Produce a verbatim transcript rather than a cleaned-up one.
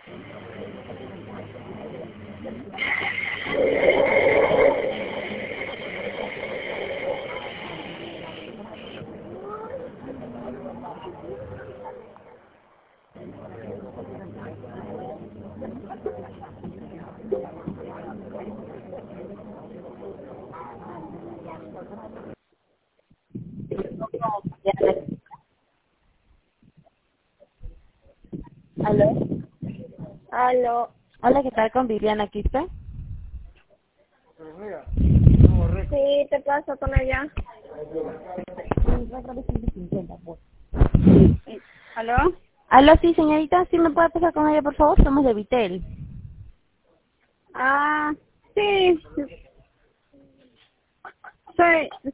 ¿Aló? Aló. Hola, ¿qué tal con Viviana Quispe? Sí, te paso con ella. ¿Aló? Aló, sí, señorita, ¿sí me puede pasar con ella, por favor? Somos de Vitel. Ah, sí. Soy,